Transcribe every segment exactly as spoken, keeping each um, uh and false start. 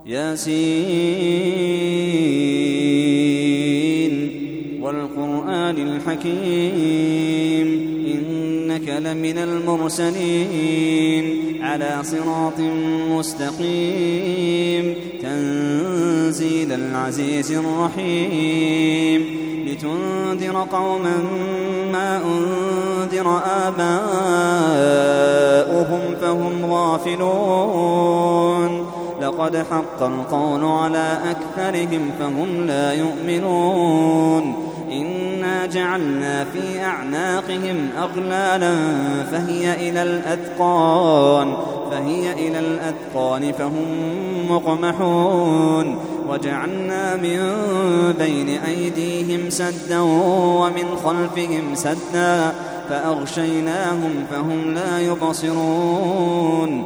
ياسين والقرآن الحكيم إنك لمن المرسلين على صراط مستقيم تنزيل العزيز الرحيم لتنذر قوما ما أنذر آباؤهم فهم غافلون لقد حق القول على أكثرهم فهم لا يؤمنون إنا جعلنا في أعناقهم أغلالا فهي إلى الأذقان فهي إلى الأذقان فهم مقمحون وجعلنا من بين أيديهم سدا ومن خلفهم سدا فأغشيناهم فهم لا يبصرون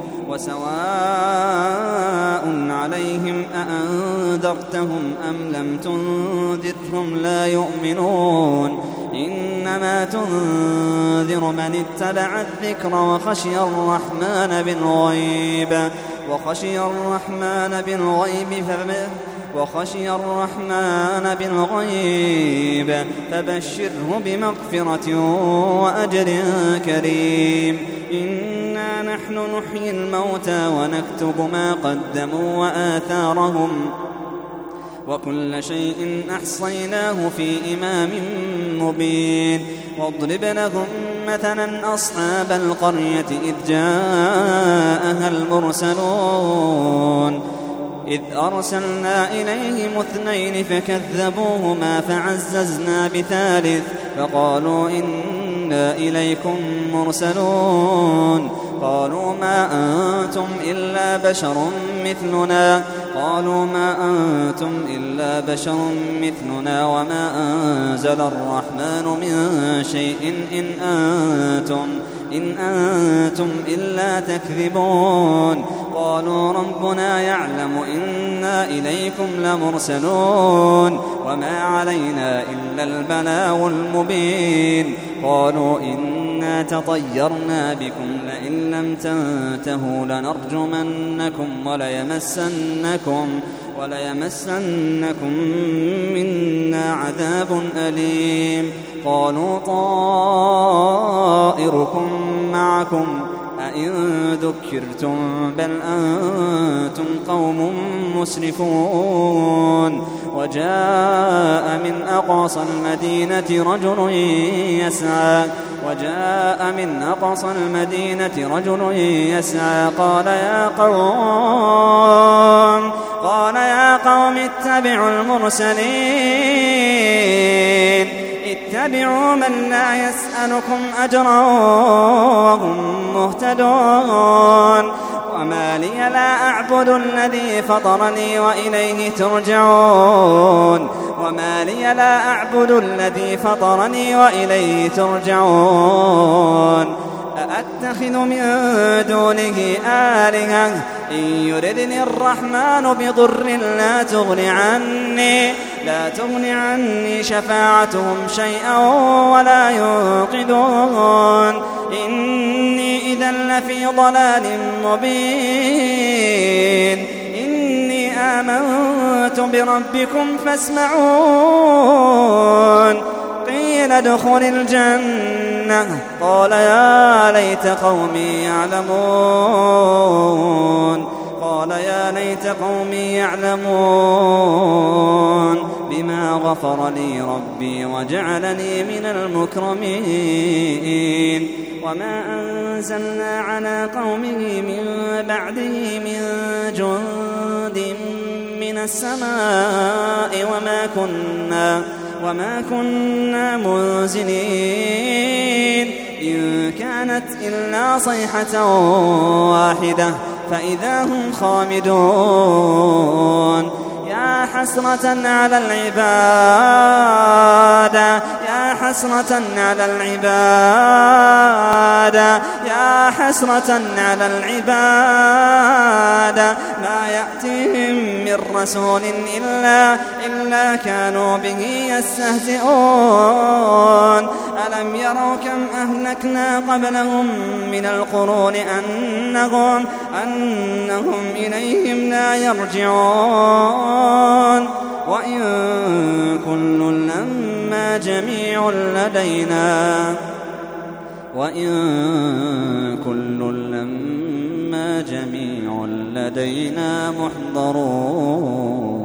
وسواء عليهم أأنذرتهم أم لم تنذرهم لا يؤمنون إنما تنذر من اتبع الذكر وخشي الرحمن بالغيب وخشي الرحمن بالغيب وخشي الرحمن بالغيب فبشره بمغفرة وأجر كريم إنا نحن نحيي الموتى ونكتب ما قدموا وآثارهم وكل شيء أحصيناه في إمام مبين واضرب لهم مثلا أصحاب القرية إذ جاءها المرسلون إذ أرسلنا إليهم اثنين فكذبوهما فعززنا بثالث فقالوا إنا إليكم مرسلون قالوا ما أنتم إلا بشر مثلنا قالوا ما أنتم إلا بشر مثلنا وما أنزل الرحمن من شيء إن أنتم إن أنتم إلا تكذبون قالوا ربنا يعلم إنا إليكم لمرسلون وما علينا إلا البلاغ المبين قالوا إنا تطيرنا بكم لئن لم تنتهوا لنرجمنكم وليمسنكم وليمسنكم منا عذاب أليم قالوا طائركم معكم أئن ذكرتم بل أنتم قوم مسرفون وجاء من أقصى المدينة رجل يسعى وجاء من أقصى المدينة رجل يسعى قال يا قوم قال يا قوم اتبعوا المرسلين اتبعوا من لا يسألكم أجرا وهم مهتدون وما لي لا أعبد الذي فطرني وإليه ترجعون وما لي لا أعبد الذي فطرني وإليه ترجعون أأتخذ من دونه آلهة إن يردني الرحمن بضر لا تغن عني لا تغن عني شفاعتهم شيئا ولا ينقذون إني إذا لفي ضلال مبين إني آمنت بربكم فاسمعون قيل ادخل الجنة قال يا ليت قومي يعلمون قال يا ليت قومي يعلمون بما غفر لي ربي وجعلني من المكرمين وما أنزلنا على قومه من بعده من جند من السماء وما كنا وما كنا منزلين إن كانت إلا صيحة واحدة فإذا هم خامدون يا حسرة على العباد يا حسرة على العباد يا حسرة على العباد ما يأتيهم من رسول إلا, إلا كانوا به يستهزئون ألم يروا كم أهلكنا قبلهم من القرون أنهم, أنهم إليهم لا يرجعون وإن كل لما جميع لدينا وإن كل لما جميع لدينا محضرون